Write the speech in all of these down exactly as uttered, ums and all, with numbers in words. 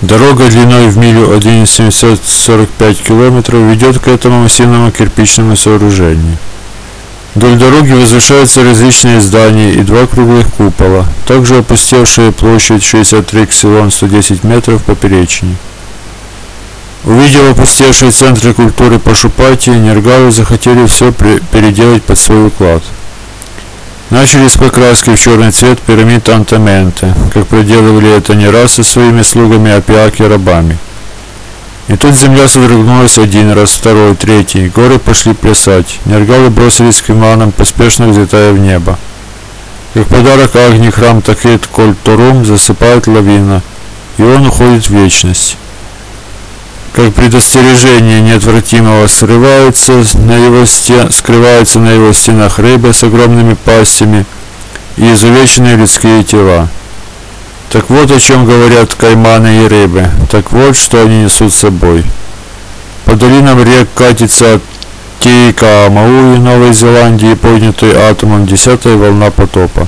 Дорога длиной в милю один целых семьсот сорок пять километров ведет к этому массивному кирпичному сооружению. Вдоль дороги возвышаются различные здания и два круглых купола, также опустевшая площадь шестьдесят три ксилон сто десять метров поперечине. Увидев опустевшие центры культуры Пашупати, нергалы захотели все переделать под свой уклад. Начали с покраски в черный цвет пирамид Антаменте, как проделывали это не раз со своими слугами Апиаки рабами. И тут земля содрогнулась один раз, второй, третий, горы пошли плясать, нергалы бросились к иманам, поспешно взлетая в небо. Как подарок Агни храм Такет Коль-Торум засыпает лавина, и он уходит в вечность. Как предостережение неотвратимого срываются на его стен, скрываются на его стенах рыбы с огромными пастями и изувеченные людские тела. Так вот о чем говорят кайманы и рыбы, так вот что они несут с собой. По долинам рек катится от Тейкаамауи, Новой Зеландии, поднятой атомом десятая волна потопа.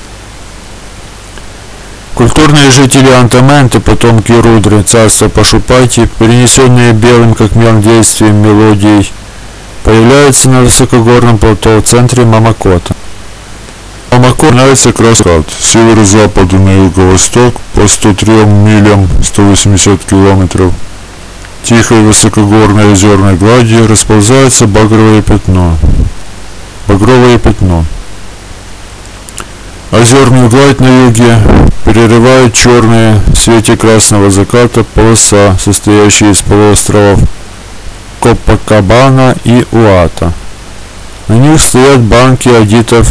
Культурные жители Антаменты, потомки Рудры, царства Пашупати, перенесенные белым как мел действием мелодией, появляются на высокогорном плато в центре Мамакота. Мамакот начинается каскад с северо-запада на юго-восток по сто трём милям сто восемьдесят километров. Тихой высокогорной озерной гладью расползается багровое пятно. Багровое пятно. Озерную гладь на юге перерывает черная в свете красного заката полоса, состоящая из полуостровов Копакабана и Уата. На них стоят банки адитов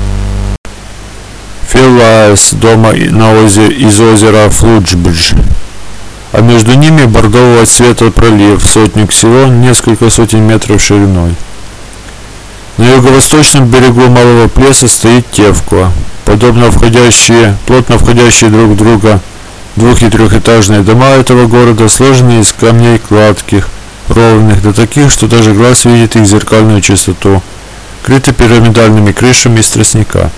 Филаес, дома на озере, из озера Флуджбридж, а между ними бордового цвета пролив, сотню ксилон, несколько сотен метров шириной. На юго-восточном берегу Малого Плеса стоит Тевкуа. Подобно входящие, плотно входящие друг в друга двух- и трехэтажные дома этого города сложены из камней гладких, ровных, до таких, что даже глаз видит их зеркальную чистоту, крыты пирамидальными крышами из тростника.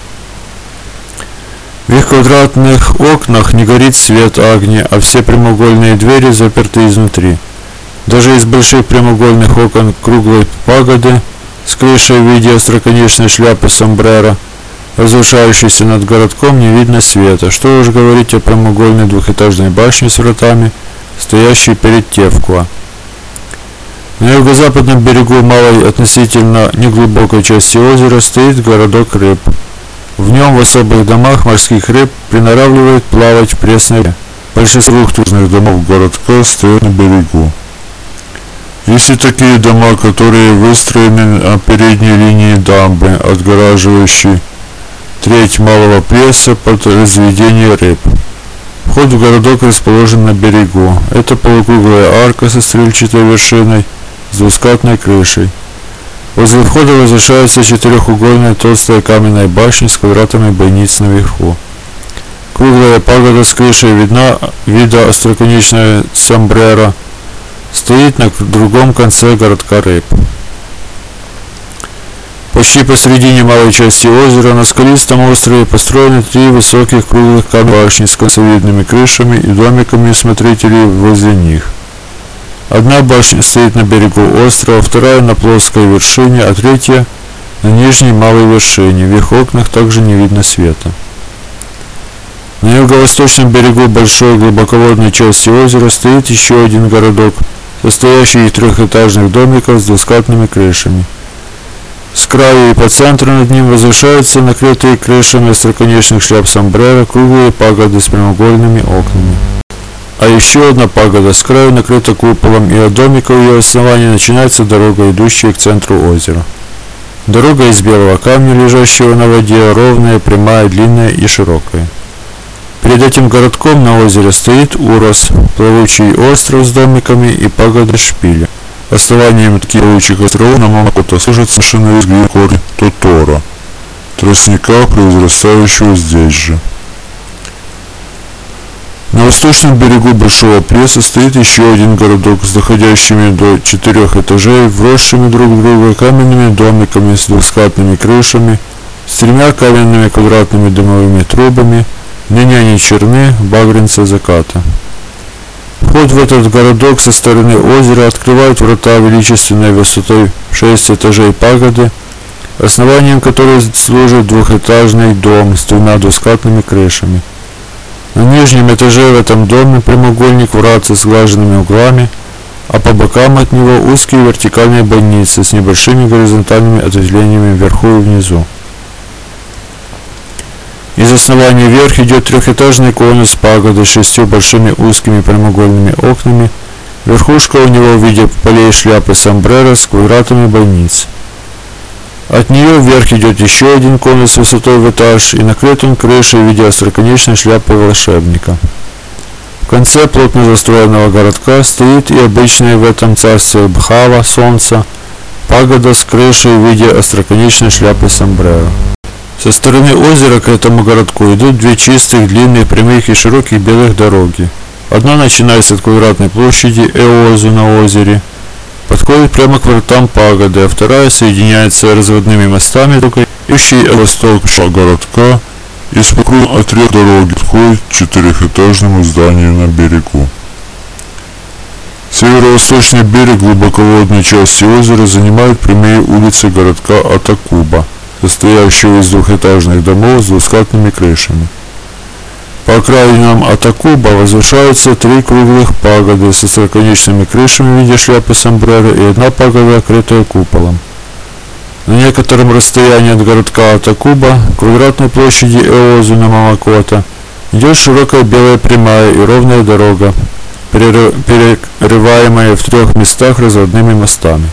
В их квадратных окнах не горит свет Агни, а все прямоугольные двери заперты изнутри. Даже из больших прямоугольных окон круглой пагоды с крышей в виде остроконечной шляпы сомбреро, возвышающейся над городком, не видно света. Что уж говорить о прямоугольной двухэтажной башне с вратами, стоящей перед Тевкуа. На юго-западном берегу малой относительно неглубокой части озера стоит городок рыб. В нем в особых домах морских рыб приноравливают плавать в пресной воде. Большинство двухэтажных домов городка стоят на берегу. Есть и такие дома, которые выстроены на передней линии дамбы, отгораживающей треть Малого Плеса под разведение рыб. Вход в городок расположен на берегу. Это полукруглая арка со стрельчатой вершиной с двускатной крышей. Возле входа возвышается четырехугольная толстая каменная башня с квадратами бойниц наверху. Круглая пагода с крышей видна, вида остроконечная сомбреро, стоит на другом конце городка рыб. Почти посредине малой части озера на скалистом острове построены три высоких круглых каменных башни с концевидными крышами и домиками смотрителей возле них. Одна башня стоит на берегу острова, вторая на плоской вершине, а третья на нижней малой вершине. В их окнах также не видно света. На юго-восточном берегу большой глубоководной части озера стоит еще один городок, состоящий из трехэтажных домиков с двускатными крышами. С краю и по центру над ним возвышаются накрытые крышами остроконечных шляп сомбреро круглые пагоды с прямоугольными окнами. А еще одна пагода с краю накрыта куполом, и от домика у ее основания начинается дорога, идущая к центру озера. Дорога из белого камня, лежащего на воде, ровная, прямая, длинная и широкая. Перед этим городком на озере стоит Урос, плавучий остров с домиками и пагодой шпиля. Основанием таких плавучих островов на Мамакота служит совершенно изгиб корня Тотора, тростника, произрастающего здесь же. На восточном берегу Большого Плеса стоит еще один городок с доходящими до четырех этажей, вросшими друг в друга каменными домиками с двускатными крышами, с тремя каменными квадратными дымовыми трубами. Ныне они черны, багрянца заката. Вход в этот городок со стороны озера открывает врата величественной высотой шесть этажей пагоды, основанием которой служит двухэтажный дом с двумя двускатными крышами. На нижнем этаже в этом доме прямоугольник врат со сглаженными углами, а по бокам от него узкие вертикальные бойницы с небольшими горизонтальными ответвлениями вверху и внизу. Из основания вверх идет трехэтажный конус пагоды с шестью большими узкими прямоугольными окнами. Верхушка у него в виде полей шляпы сомбреро с квадратами бойниц. От нее вверх идет еще один конус высотой в этаж и накрыт он крышей в виде остроконечной шляпы волшебника. В конце плотно застроенного городка стоит и обычная в этом царстве Бхава, солнца, пагода с крышей в виде остроконечной шляпы сомбреро. Со стороны озера к этому городку идут две чистых, длинных, прямых и широких белых дороги. Одна начинается от квадратной площади Эозу на озере, подходит прямо к вратам пагоды, а вторая соединяется разводными мостами, идущей от востока городка, и с покрытия отряд дороги подходит к четырехэтажному зданию на берегу. Северо-восточный берег глубоководной части озера занимают прямые улицы городка Атакуба, состоящего из двухэтажных домов с двускатными крышами. По окраинам Атакуба возвышаются три круглых пагоды с остроконечными крышами в виде шляпы сомбреро и одна пагода, окрытая куполом. На некотором расстоянии от городка Атакуба, к квадратной площади Эозу на Мамакота, идет широкая белая прямая и ровная дорога, перерываемая в трех местах разводными мостами.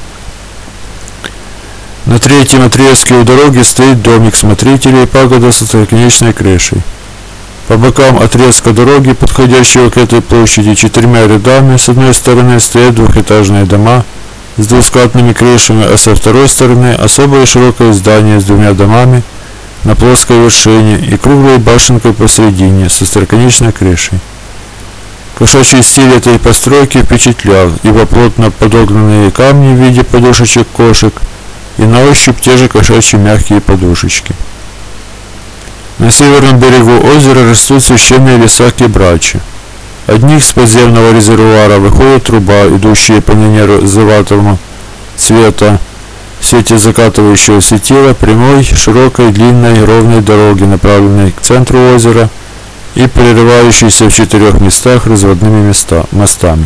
На третьем отрезке у дороги стоит домик смотрителя и пагода с остроконечной крышей. По бокам отрезка дороги, подходящего к этой площади, четырьмя рядами с одной стороны стоят двухэтажные дома с двускатными крышами, а со второй стороны особое широкое здание с двумя домами на плоской вершине и круглой башенкой посередине с остроконечной крышей. Кошачий стиль этой постройки впечатлял, ибо плотно подогнанные камни в виде подушечек кошек и на ощупь те же кошачьи мягкие подушечки. На северном берегу озера растут священные леса кебрачи. От них с подземного резервуара выходит труба, идущая по неназываемому цвета в свете закатывающего светила прямой, широкой, длинной, ровной дороги, направленной к центру озера и прерывающейся в четырех местах разводными места, мостами.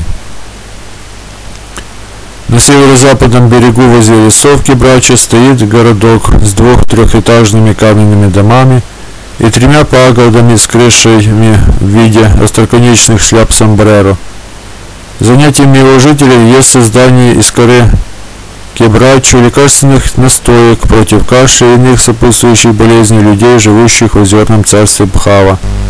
На северо-западном берегу возле лесов Кебрача стоит городок с двух-трехэтажными каменными домами и тремя пагодами с крышами в виде остроконечных шляп сомбреро. Занятием его жителей есть создание из коры кебрачу лекарственных настоек против кашля и иных сопутствующих болезней людей, живущих в озерном царстве Бхава.